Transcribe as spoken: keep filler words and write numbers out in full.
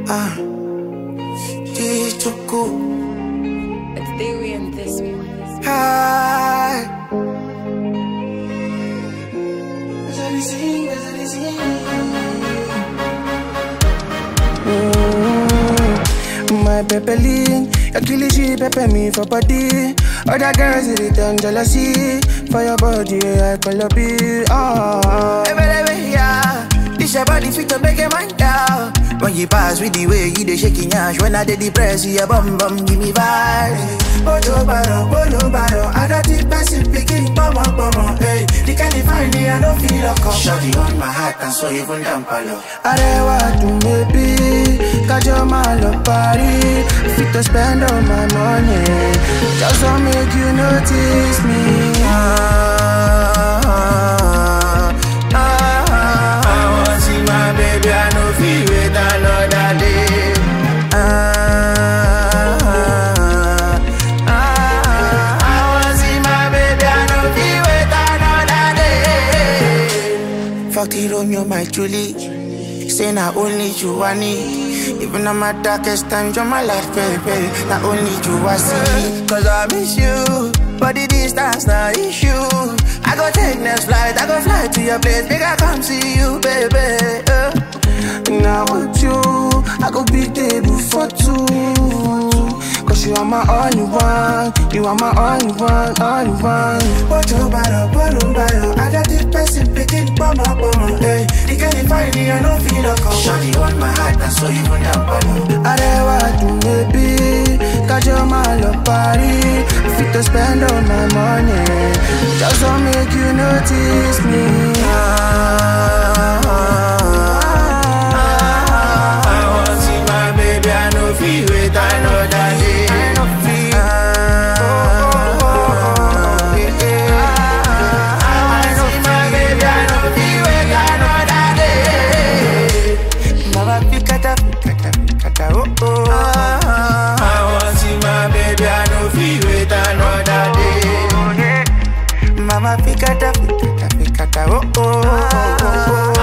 Ah, Chichuku. It's Theory and this one. Hi. Mm, my Pepeline, your killie she pepper me for body. Other girls it turn jealousy for your body. I call up it. Oh, hey, baby, yeah. This your body fit to make a man down. When you pass with the way you dey shaking yash. When I dey depressed, you bum bum give me vibes. Bolo baro, bolo baro, I don't think person picking pomo pomo. Hey, the kind of find me, I don't feel a call. Shawty on my heart and so even damn palo. I don't want to maybe, cause you're my love party. Fit to spend all my money, just to make you notice me. Ah, ah, ah, ah. I want see my baby, I know feel wait another day. Ah. Fuck it, Romeo, my Julie. Say not only you I need. Even on my darkest times, you're my life, baby. Not only you I see. Cause I miss you, but the distance not issue. I go take next flight, I go fly to your place. Make I come see you, baby. uh. Now with you, I go big table for two. Cause you are my only one. You are my only one, only one. Bottle bottle, bottle bottle. I got this person picking bomb up on hey, they can't find me, I don't feel a call. Shawty on my heart, and so you went up on. I don't want to maybe, cause you're my love party. Fit to spend all my money, just to make you notice me. Ah, ah, ah, ah. I want see my baby, I know feel it, I know that it. Oh, oh. Ah, I want see my baby, I know feel wait another day. Mama, fikata, fikata, fikata, oh, oh, oh, oh.